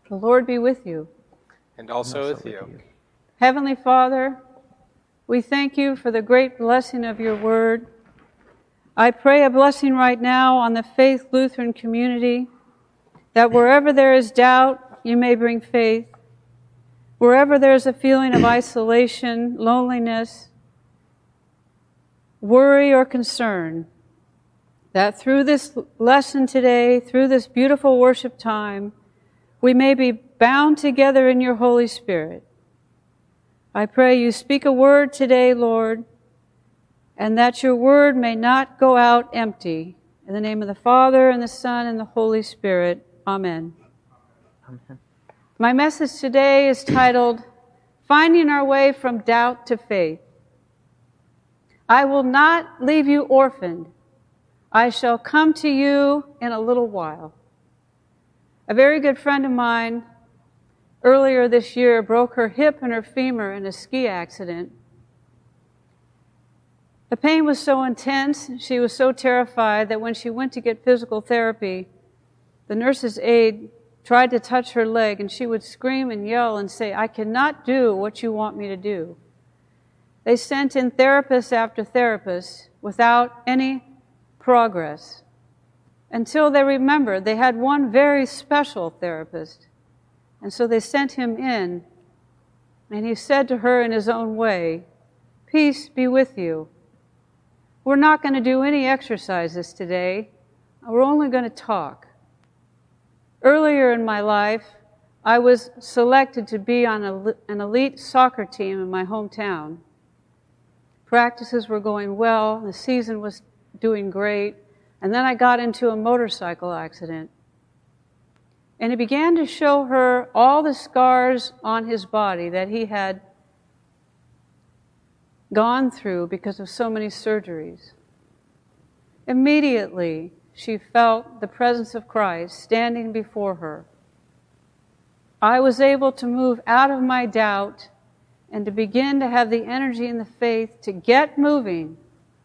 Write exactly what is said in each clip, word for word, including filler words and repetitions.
The Lord be with you. And also, and also with, with you. you. Heavenly Father, we thank you for the great blessing of your word. I pray a blessing right now on the Faith Lutheran community, that wherever there is doubt, you may bring faith. Wherever there is a feeling of isolation, loneliness, worry, or concern, that through this lesson today, through this beautiful worship time, we may be bound together in your Holy Spirit. I pray you speak a word today, Lord, and that your word may not go out empty. In the name of the Father, and the Son, and the Holy Spirit. Amen. Amen. My message today is titled, Finding Our Way from Doubt to Faith. I will not leave you orphaned. I shall come to you in a little while. A very good friend of mine earlier this year broke her hip and her femur in a ski accident. The pain was so intense, she was so terrified that when she went to get physical therapy, the nurse's aide tried to touch her leg, and she would scream and yell and say, "I cannot do what you want me to do." They sent in therapist after therapist without any progress, until they remembered they had one very special therapist. And so they sent him in, and he said to her in his own way, "Peace be with you. We're not going to do any exercises today. We're only going to talk." Earlier in my life, I was selected to be on a, an elite soccer team in my hometown. Practices were going well, the season was doing great, and then I got into a motorcycle accident. And he began to show her all the scars on his body that he had gone through because of so many surgeries. Immediately, she felt the presence of Christ standing before her. I was able to move out of my doubt and to begin to have the energy and the faith to get moving.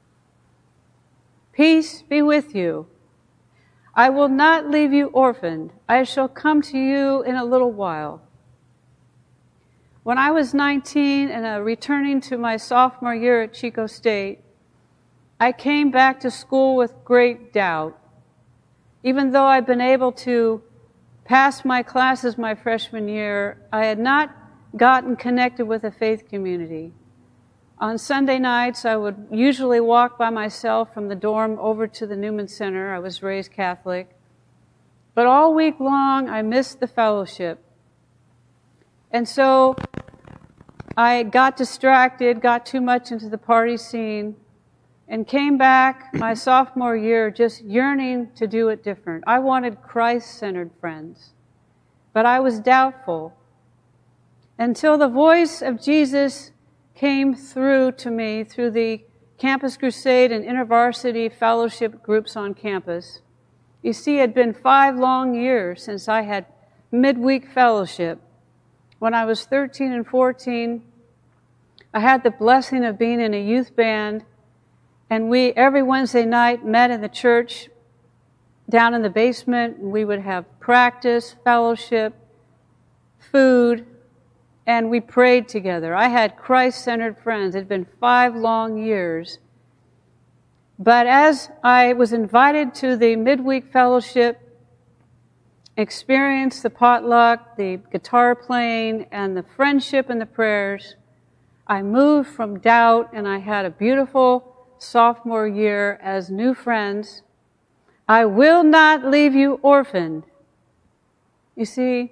Peace be with you. I will not leave you orphaned. I shall come to you in a little while. When I was nineteen and uh, returning to my sophomore year at Chico State, I came back to school with great doubt. Even though I'd been able to pass my classes my freshman year, I had not gotten connected with a faith community. On Sunday nights, I would usually walk by myself from the dorm over to the Newman Center. I was raised Catholic. But all week long, I missed the fellowship. And so I got distracted, got too much into the party scene, and came back my sophomore year just yearning to do it different. I wanted Christ-centered friends, but I was doubtful until the voice of Jesus came through to me through the Campus Crusade and InterVarsity fellowship groups on campus. You see, it had been five long years since I had midweek fellowship. When I was thirteen and fourteen, I had the blessing of being in a youth band. And we, every Wednesday night, met in the church down in the basement. And we would have practice, fellowship, food, and we prayed together. I had Christ-centered friends. It had been five long years. But as I was invited to the midweek fellowship, experienced the potluck, the guitar playing, and the friendship and the prayers, I moved from doubt, and I had a beautiful sophomore year as new friends. I will not leave you orphaned. You see,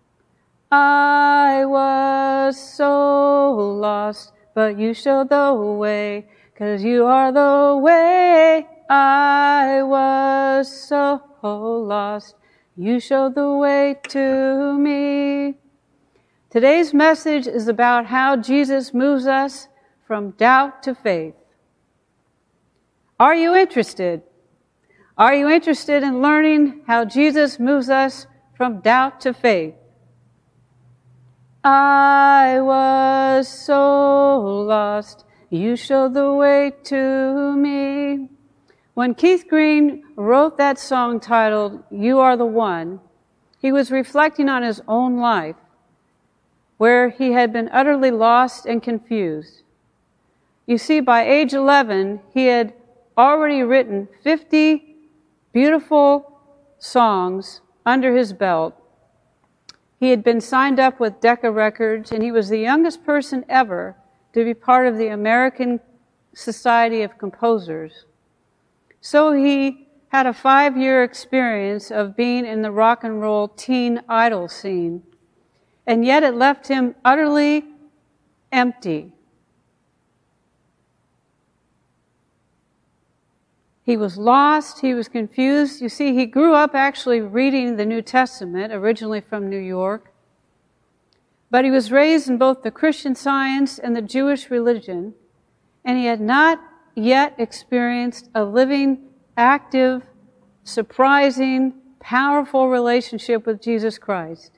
I was so lost, but you showed the way, 'cause you are the way. I was so lost, you showed the way to me. Today's message is about how Jesus moves us from doubt to faith. Are you interested? Are you interested in learning how Jesus moves us from doubt to faith? I was so lost, you showed the way to me. When Keith Green wrote that song titled, "You Are the One," He was reflecting on his own life, where he had been utterly lost and confused. You see, by age eleven, he had already written fifty beautiful songs under his belt. He had been signed up with Decca Records, and he was the youngest person ever to be part of the American Society of Composers. So he had a five-year experience of being in the rock and roll teen idol scene, and yet it left him utterly empty. He was lost, he was confused. You see, he grew up actually reading the New Testament, originally from New York. But he was raised in both the Christian Science and the Jewish religion, and he had not yet experienced a living, active, surprising, powerful relationship with Jesus Christ.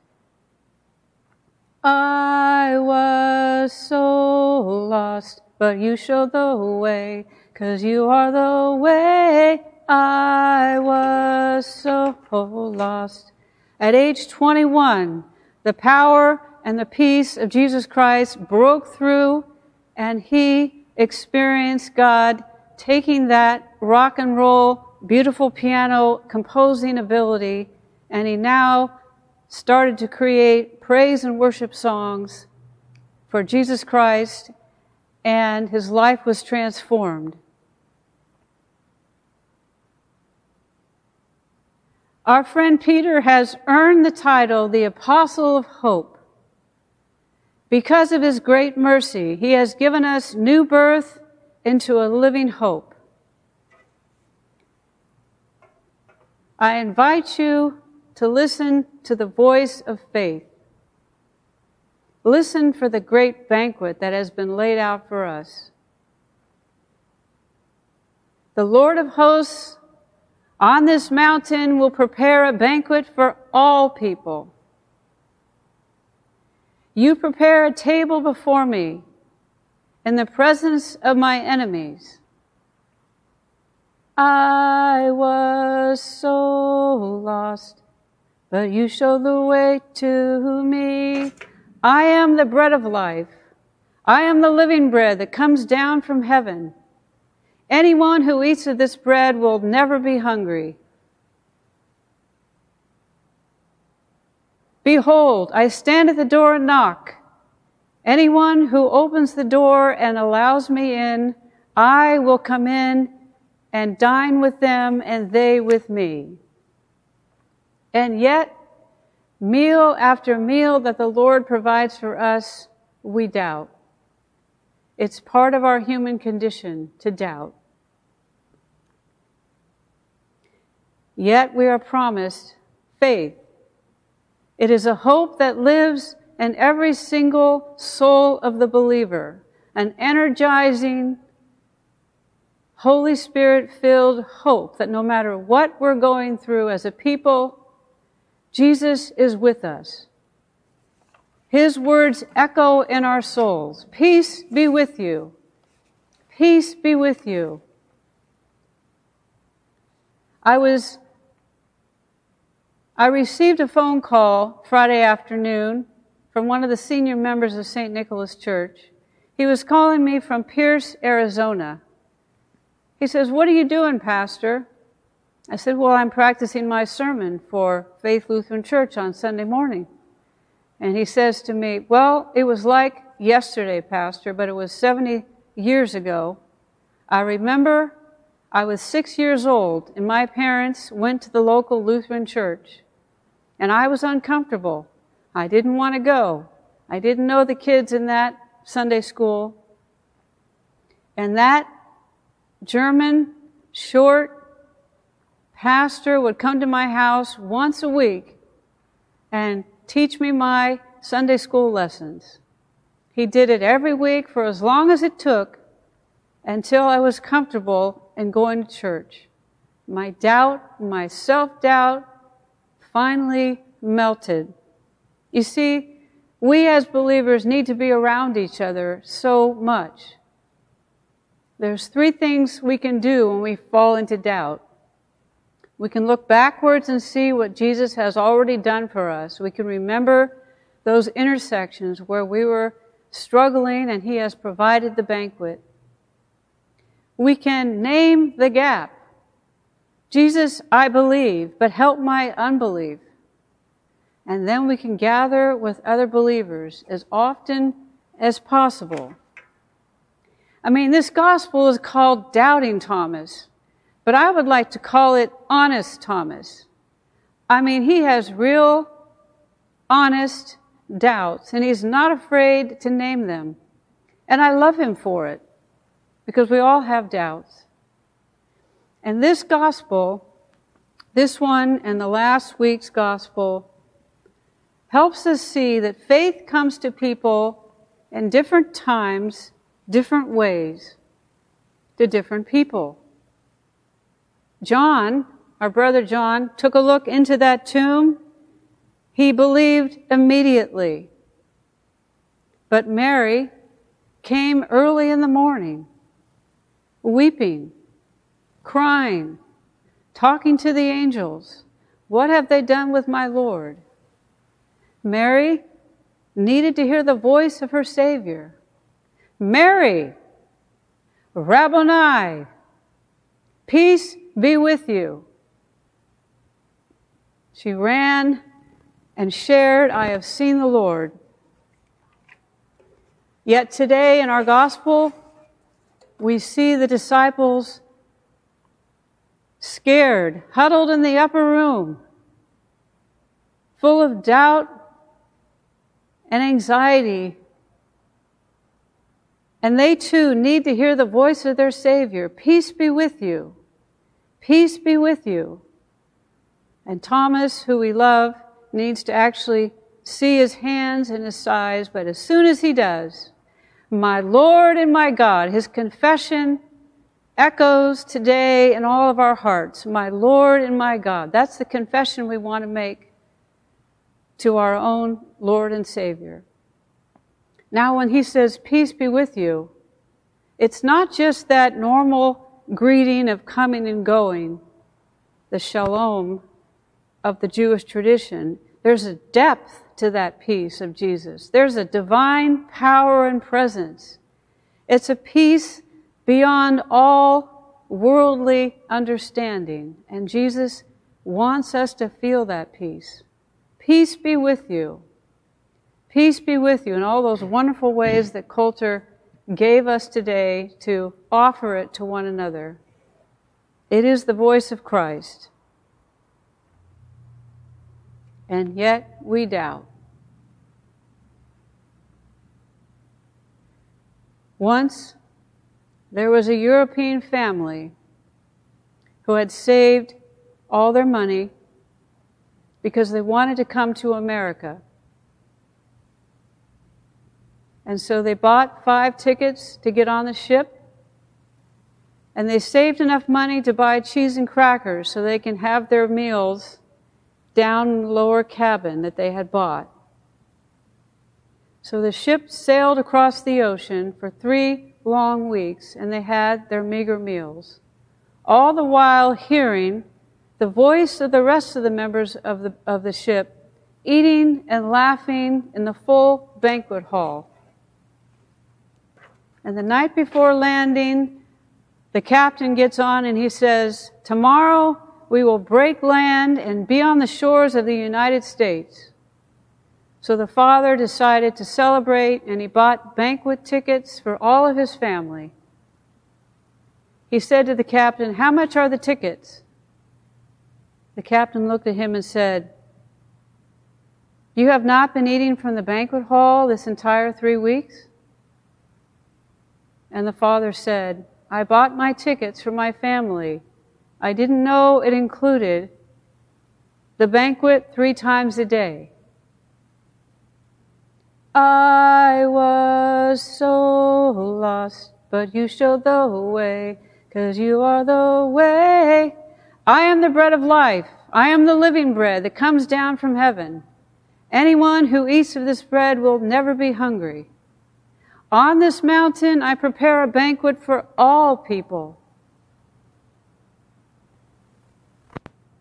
I was so lost, but you showed the way. 'Cause you are the way. I was so lost. At age twenty-one, the power and the peace of Jesus Christ broke through, and he experienced God taking that rock and roll, beautiful piano composing ability, and he now started to create praise and worship songs for Jesus Christ, and his life was transformed. Our friend Peter has earned the title, the Apostle of Hope. Because of his great mercy, he has given us new birth into a living hope. I invite you to listen to the voice of faith. Listen for the great banquet that has been laid out for us. The Lord of hosts on this mountain will prepare a banquet for all people. You prepare a table before me in the presence of my enemies. I was so lost, but you showed the way to me. I am the bread of life. I am the living bread that comes down from heaven. Anyone who eats of this bread will never be hungry. Behold, I stand at the door and knock. Anyone who opens the door and allows me in, I will come in and dine with them and they with me. And yet, meal after meal that the Lord provides for us, we doubt. It's part of our human condition to doubt. Yet we are promised faith. It is a hope that lives in every single soul of the believer, an energizing, Holy Spirit-filled hope that no matter what we're going through as a people, Jesus is with us. His words echo in our souls. Peace be with you. Peace be with you. I was, I received a phone call Friday afternoon from one of the senior members of Saint Nicholas Church. He was calling me from Pierce, Arizona. He says, "What are you doing, Pastor?" I said, "Well, I'm practicing my sermon for Faith Lutheran Church on Sunday morning." And he says to me, "Well, it was like yesterday, Pastor, but it was seventy years ago. I remember I was six years old, and my parents went to the local Lutheran church, and I was uncomfortable. I didn't want to go. I didn't know the kids in that Sunday school. And that German, short pastor would come to my house once a week and teach me my Sunday school lessons. He did it every week for as long as it took until I was comfortable in going to church. My doubt, my self-doubt finally melted. You see, we as believers need to be around each other so much. There's three things we can do when we fall into doubt. We can look backwards and see what Jesus has already done for us. We can remember those intersections where we were struggling and He has provided the banquet. We can name the gap. Jesus, I believe, but help my unbelief. And then we can gather with other believers as often as possible. I mean, this gospel is called Doubting Thomas, but I would like to call it Honest Thomas. I mean, he has real, honest doubts, and he's not afraid to name them. And I love him for it, because we all have doubts. And this gospel, this one and the last week's gospel, helps us see that faith comes to people in different times, different ways, to different people. John, our brother John, took a look into that tomb. He believed immediately. But Mary came early in the morning, weeping, crying, talking to the angels. What have they done with my Lord? Mary needed to hear the voice of her Savior. Mary, Rabboni, peace be with you. She ran and shared, I have seen the Lord. Yet today in our gospel, we see the disciples scared, huddled in the upper room, full of doubt and anxiety. And they too need to hear the voice of their Savior. Peace be with you. Peace be with you. And Thomas, who we love, needs to actually see his hands and his sides, but as soon as he does, my Lord and my God, his confession echoes today in all of our hearts. My Lord and my God. That's the confession we want to make to our own Lord and Savior. Now when he says, peace be with you, it's not just that normal greeting of coming and going, the shalom of the Jewish tradition. There's a depth to that peace of Jesus. There's a divine power and presence. It's a peace beyond all worldly understanding. And Jesus wants us to feel that peace. Peace be with you. Peace be with you in all those wonderful ways that Coulter gave us today to offer it to one another. It is the voice of Christ. And yet we doubt. Once, there was a European family who had saved all their money because they wanted to come to America. And so they bought five tickets to get on the ship, and they saved enough money to buy cheese and crackers so they can have their meals down in the lower cabin that they had bought. So the ship sailed across the ocean for three long weeks, and they had their meager meals, all the while hearing the voice of the rest of the members of the, of the ship eating and laughing in the full banquet hall. And the night before landing, the captain gets on and he says, tomorrow we will break land and be on the shores of the United States. So the father decided to celebrate, and he bought banquet tickets for all of his family. He said to the captain, how much are the tickets? The captain looked at him and said, you have not been eating from the banquet hall this entire three weeks? And the father said, I bought my tickets for my family. I didn't know it included the banquet three times a day. I was so lost, but you showed the way, 'cause you are the way. I am the bread of life. I am the living bread that comes down from heaven. Anyone who eats of this bread will never be hungry. On this mountain I prepare a banquet for all people.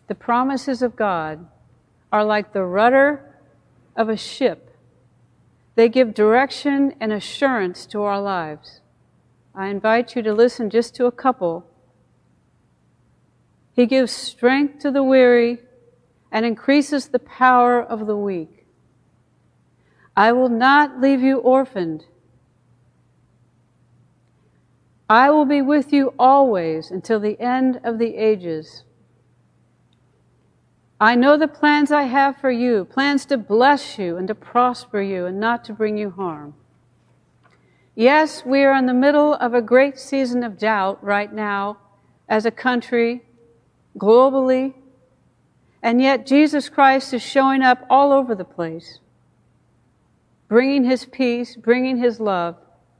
The promises of God are like the rudder of a ship. They give direction and assurance to our lives. I invite you to listen just to a couple. He gives strength to the weary and increases the power of the weak. I will not leave you orphaned. I will be with you always until the end of the ages. I know the plans I have for you, plans to bless you and to prosper you and not to bring you harm. Yes, we are in the middle of a great season of doubt right now as a country, globally, and yet Jesus Christ is showing up all over the place, bringing His peace, bringing His love.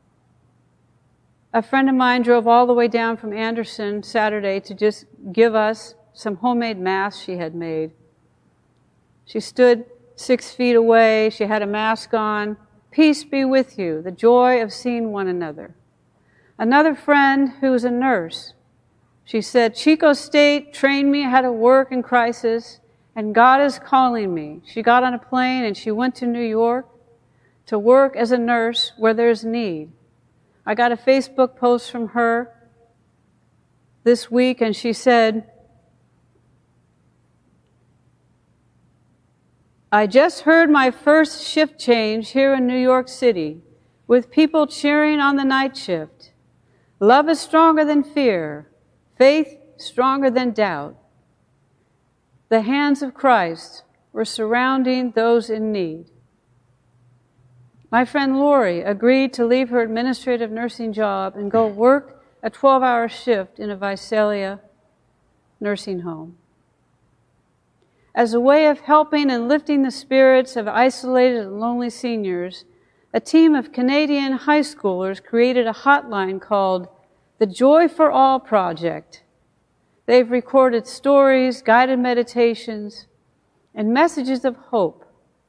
A friend of mine drove all the way down from Anderson Saturday to just give us some homemade masks she had made. She stood six feet away. She had a mask on. Peace be with you, the joy of seeing one another. Another friend who was a nurse, she said, Chico State trained me how to work in crisis, and God is calling me. She got on a plane and she went to New York to work as a nurse where there's need. I got a Facebook post from her this week, and she said, I just heard my first shift change here in New York City with people cheering on the night shift. Love is stronger than fear, faith stronger than doubt. The hands of Christ were surrounding those in need. My friend Lori agreed to leave her administrative nursing job and go work a twelve-hour shift in a Visalia nursing home. As a way of helping and lifting the spirits of isolated and lonely seniors, a team of Canadian high schoolers created a hotline called the Joy for All Project. They've recorded stories, guided meditations, and messages of hope.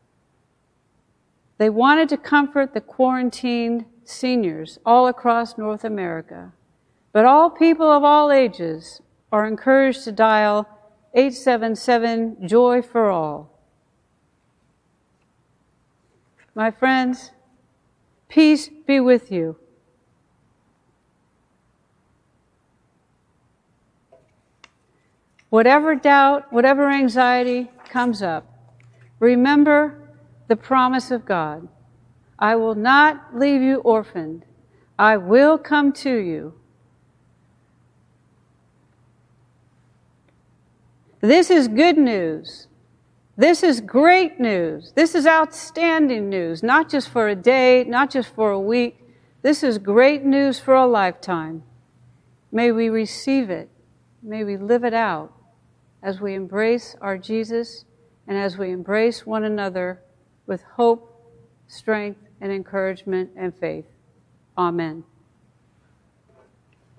They wanted to comfort the quarantined seniors all across North America. But all people of all ages are encouraged to dial eight seven seven, Joy for All. My friends, peace be with you. Whatever doubt, whatever anxiety comes up, remember the promise of God. I will not leave you orphaned. I will come to you. This is good news. This is great news. This is outstanding news, not just for a day, not just for a week. This is great news for a lifetime. May we receive it. May we live it out as we embrace our Jesus and as we embrace one another with hope, strength, and encouragement and faith. Amen.